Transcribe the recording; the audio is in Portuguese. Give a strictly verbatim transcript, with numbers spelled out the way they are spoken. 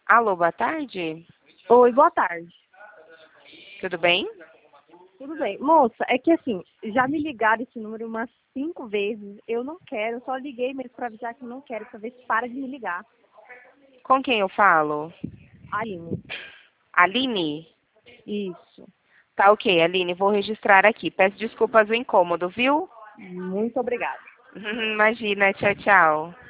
Alô, boa tarde. Oi, boa tarde. Tudo bem? Tudo bem. Moça, é que assim, já me ligaram esse número umas cinco vezes. Eu não quero, eu só liguei mesmo pra avisar que eu não quero, pra ver se para de me ligar. Com quem eu falo? Aline. Aline? Isso. Tá ok, Aline, vou registrar aqui. Peço desculpas do incômodo, viu? Muito obrigada. Imagina, tchau, tchau.